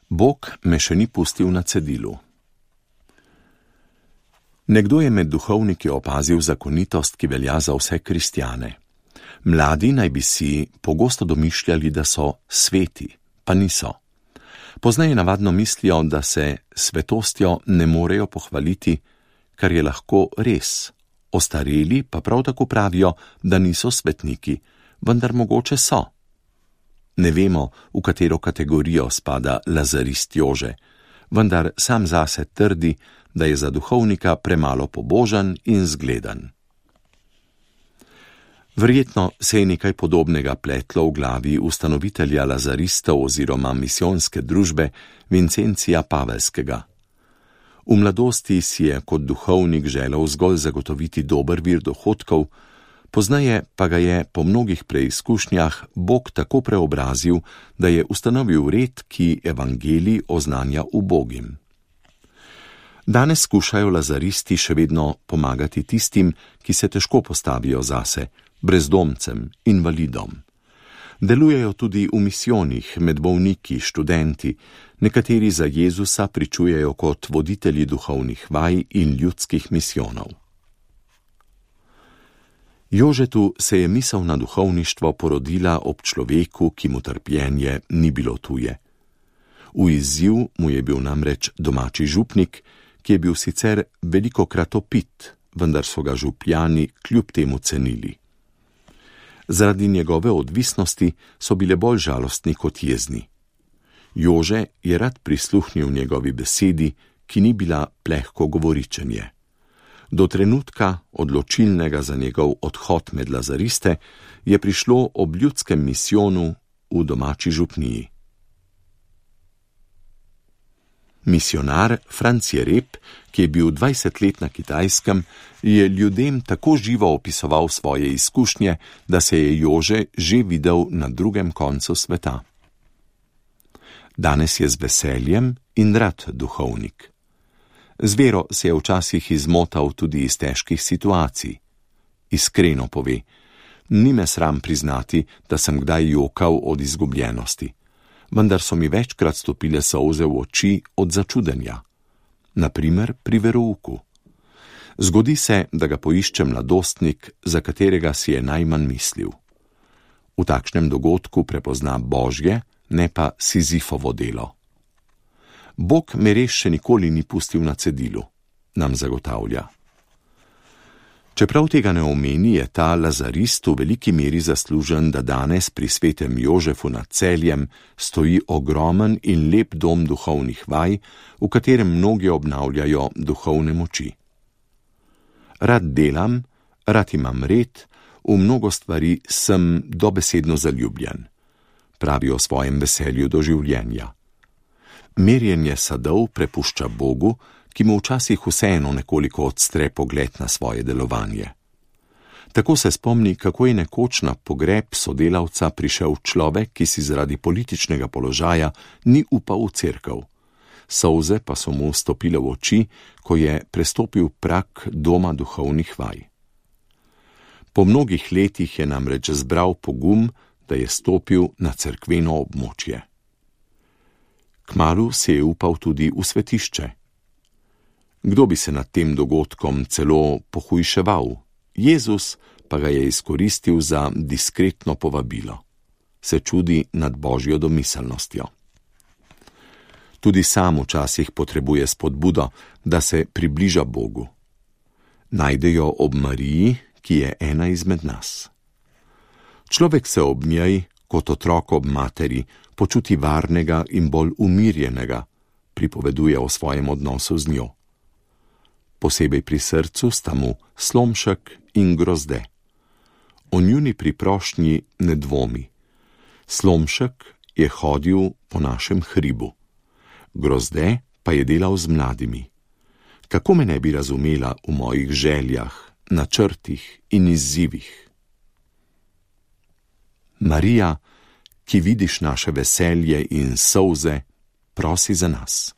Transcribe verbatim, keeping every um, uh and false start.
Bog me še ni pustil na cedilu. Nekdo je med duhovniki opazil zakonitost, ki velja za vse kristjane. Mladi naj bi si pogosto domišljali, da so sveti, pa niso. Poznaje navadno mislijo, da se svetostjo ne morejo pohvaliti, kar je lahko res. Ostareli pa prav tako pravijo, da niso svetniki, vendar mogoče so. Ne vemo, v katero kategorijo spada Lazarist Jože, vendar sam zase trdi, da je za duhovnika premalo pobožen in zgledan. Verjetno se je nekaj podobnega pletlo v glavi ustanovitelja lazaristov oziroma misijonske družbe Vincencija Pavelskega. V mladosti si je kot duhovnik želel zgolj zagotoviti dober vir dohodkov, poznaje pa ga je po mnogih preizkušnjah Bog tako preobrazil, da je ustanovil red, ki evangelij oznanja ubogim. Danes skušajo lazaristi še vedno pomagati tistim, ki se težko postavijo zase, brezdomcem, invalidom. Delujejo tudi v misijonih med bolniki, študenti, nekateri za Jezusa pričujejo kot voditelji duhovnih vaj in ljudskih misijonov. Jožetu se je misel na duhovništvo porodila ob človeku, ki mu trpljenje ni bilo tuje. V izziv mu je bil namreč domači župnik, ki je bil sicer velikokrat opit, vendar so ga župljani kljub temu cenili. Zaradi njegove odvisnosti so bile bolj žalostni kot jezni. Jože je rad prisluhnil njegovi besedi, ki ni bila plehko govoričenje. Do trenutka, odločilnega za njegov odhod med lazariste, je prišlo ob ljudskem misijonu v domači župniji. Misijonar Franc Jereb, ki je bil dvajset let na Kitajskem, je ljudem tako živo opisoval svoje izkušnje, da se je Jože že videl na drugem koncu sveta. Danes je z veseljem in rad duhovnik. Z vero se je včasih izmotal tudi iz težkih situacij. Iskreno pove, ni me sram priznati, da sem kdaj jokal od izgubljenosti, vendar so mi večkrat stopile solze v oči od začudenja. Naprimer pri verouku. Zgodi se, da ga poišče mladostnik, za katerega si je najmanj mislil. V takšnem dogodku prepozna Božje, ne pa Sizifovo delo. Bog me res še nikoli ni pustil na cedilu, nam zagotavlja. Čeprav tega ne omeni, je ta lazarist v veliki meri zaslužen, da danes pri svetem Jožefu nad Celjem stoji ogromen in lep dom duhovnih vaj, v katerem mnogi obnavljajo duhovne moči. Rad delam, rad imam red, v mnogo stvari sem dobesedno zaljubljen, pravi o svojem veselju do življenja. Merjenje sadov prepušča Bogu, ki mu včasih vseeno nekoliko odstre pogled na svoje delovanje. Tako se spomni, kako je nekoč na pogreb sodelavca prišel človek, ki si zaradi političnega položaja ni upal v cerkev. Solze pa so mu stopile v oči, ko je prestopil prag doma duhovnih vaj. Po mnogih letih je namreč zbral pogum, da je stopil na cerkveno območje. Kmalu se je upal tudi v svetišče. Kdo bi se nad tem dogodkom celo pohujševal? Jezus pa ga je izkoristil za diskretno povabilo. Se čudi nad Božjo domiselnostjo. Tudi sam včasih potrebuje spodbudo, da se približa Bogu. Najde jo ob Mariji, ki je ena izmed nas. Človek se ob njej, kot otrok ob materi, počuti varnega in bolj umirjenega, pripoveduje o svojem odnosu z njo. Posebej pri srcu sta mu Slomšek in Grozde. O njuni priprošnji ne dvomi. Slomšek je hodil po našem hribu. Grozde pa je delal z mladimi. Kako me ne bi razumela v mojih željah, načrtih in izzivih? Marija, ki vidiš naše veselje in solze, prosi za nas.